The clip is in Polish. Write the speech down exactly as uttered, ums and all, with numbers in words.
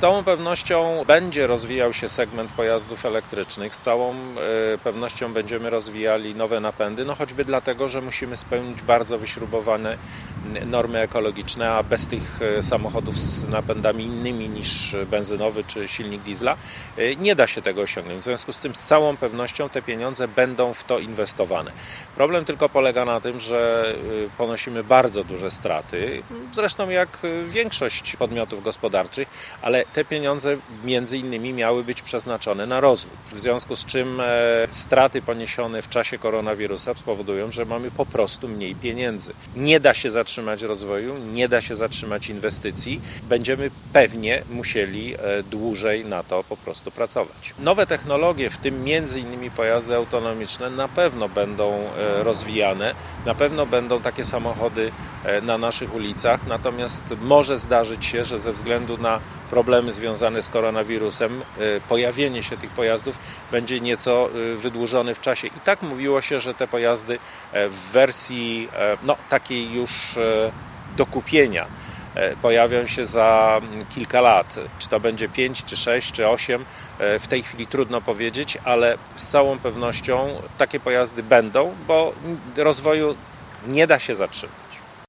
całą pewnością będzie rozwijał się segment pojazdów elektrycznych, z całą pewnością będziemy rozwijali nowe napędy, no choćby dlatego, że musimy spełnić bardzo wyśrubowane normy ekologiczne, a bez tych samochodów z napędami innymi niż benzynowy czy silnik diesla nie da się tego osiągnąć. W związku z tym z całą pewnością te pieniądze będą w to inwestowane. Problem tylko polega na tym, że ponosimy bardzo duże straty, zresztą jak większość podmiotów gospodarczych, ale te pieniądze między innymi miały być przeznaczone na rozwój. W związku z czym straty poniesione w czasie koronawirusa spowodują, że mamy po prostu mniej pieniędzy. Nie da się zatrzymać rozwoju, nie da się zatrzymać inwestycji. Będziemy pewnie musieli dłużej na to po prostu pracować. Nowe technologie, w tym między innymi pojazdy autonomiczne, na pewno będą rozwijane, na pewno będą takie samochody na naszych ulicach, natomiast może zdarzyć się, że ze względu na problemy związane z koronawirusem pojawienie się tych pojazdów będzie nieco wydłużone w czasie. I tak mówiło się, że te pojazdy w wersji no, takiej już do kupienia pojawią się za kilka lat. Czy to będzie pięć, czy sześć, czy osiem, w tej chwili trudno powiedzieć, ale z całą pewnością takie pojazdy będą, bo rozwoju nie da się zatrzymać.